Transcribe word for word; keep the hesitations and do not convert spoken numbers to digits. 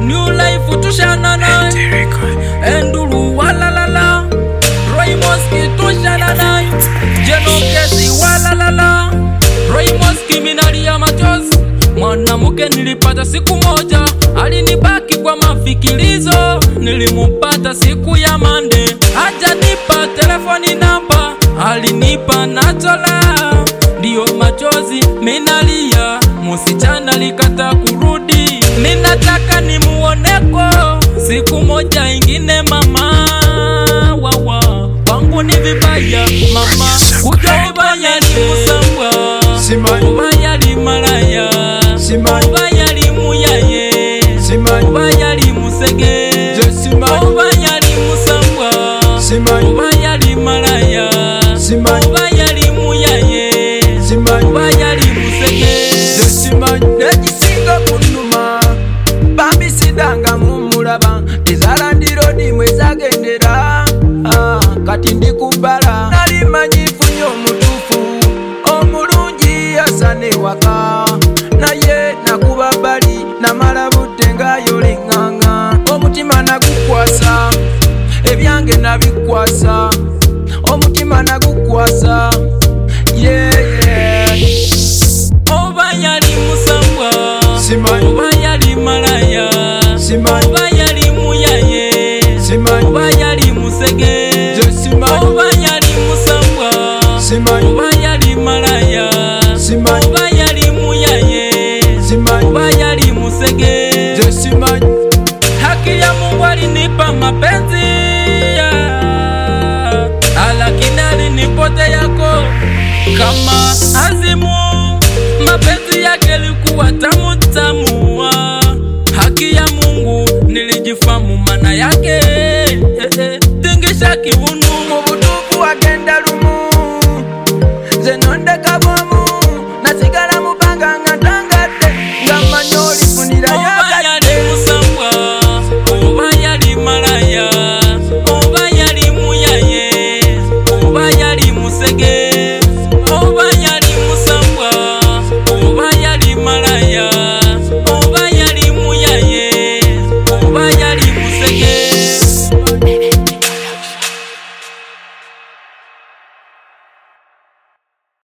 New life tushanana Endulu walalala Roy Moski tushanana Jeno kesi walalala Roy Moski minalia machozi Mwanamke nilipata siku moja alinibaki kwa mafikirizo Nilimupata siku ya Monday hajanipa telefoni namba alinipa natola Dio machozi minalia Musichana likata kurudi Minataka nimuoneko Siku moja ingine mama Wawa Pangu ni vibaya mama Kuja ubaya ni musambwa Ubaya li malaya Ubaya li muyaye Ubaya li musege Ubaya li musambwa Ubaya li malaya Ubaya li muyaye Ubaya li musege Nejisinga kunuma Bambi sidanga mumulaba Ezala ndiro dimwe zagendera ah, Kati ndi kubala Nali manyifu nyo mutufu Omulungi yasane waka Naye nakuba bali Namala butenga yolenganga Omutima nagukwasa Ebyange nabikwasa Omutima nagukwasa Yeah yeah Obaya li musambwa Obaya li malaya Obaya li muyaye Obaya li musege Obaya li musambwa Obaya li malaya Obaya li muyaye Obaya li musege Haki ya Mungu alinipa mapenzi Lakini alinipote yako Kama azimu Mapenzi yake likuwa tamu tamu Haki ya Mungu nilijifamu mana yake Tingisha kiunu